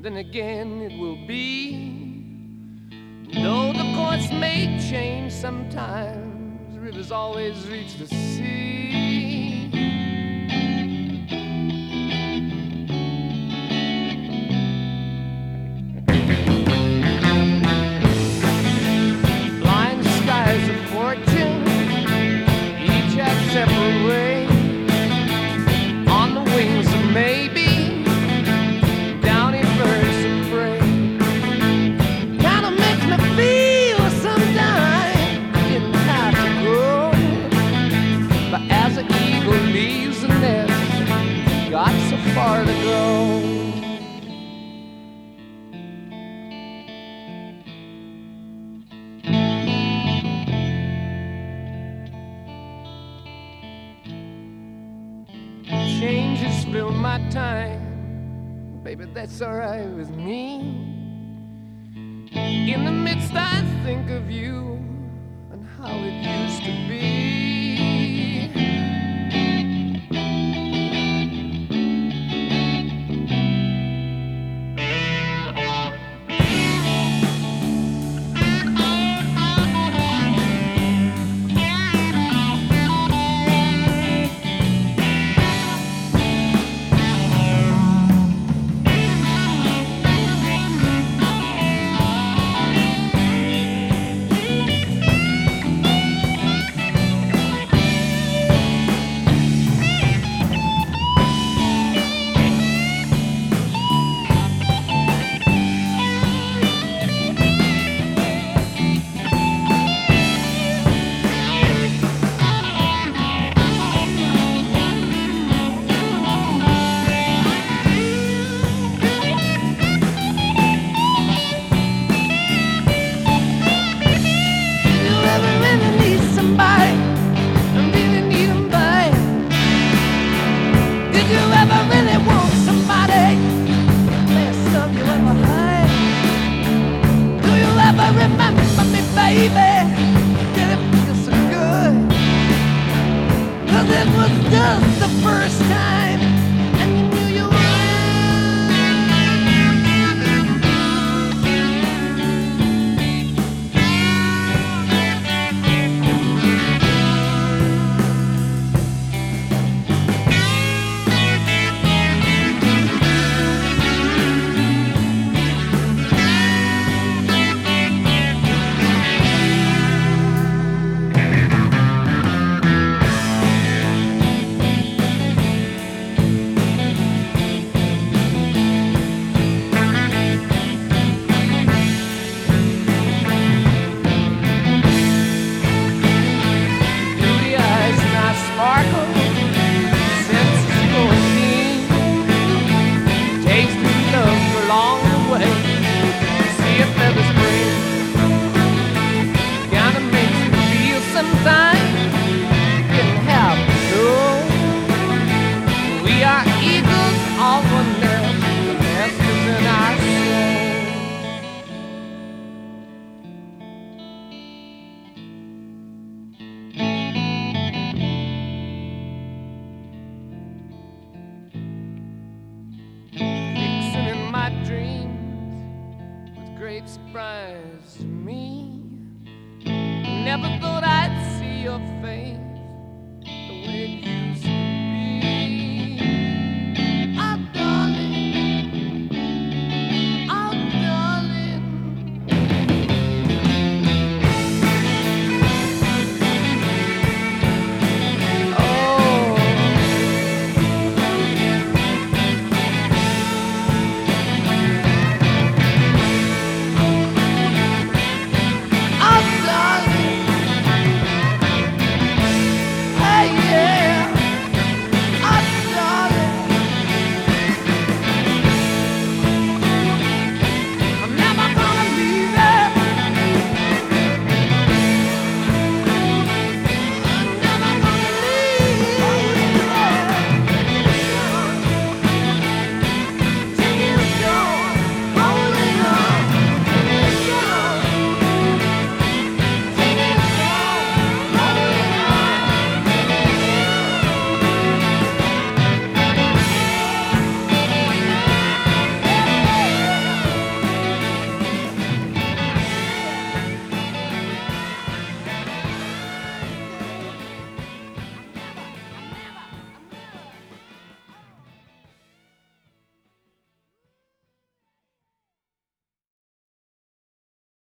then again it will be. Though the course may change sometimes, rivers always reach the sea. Blind skies of fortune, each have separate ways. On the wings of maybe, downy birds of prey. Kinda makes me feel sometimes I didn't have to go. But as an eagle leaves the nest, got so far to go. Changes fill my time, baby, that's alright with me. In the midst I think of you and how it used to be. Remember me, baby, did it feel so good? 'Cause it was just the first time, and you knew you great surprise to me. Never thought I'd see your face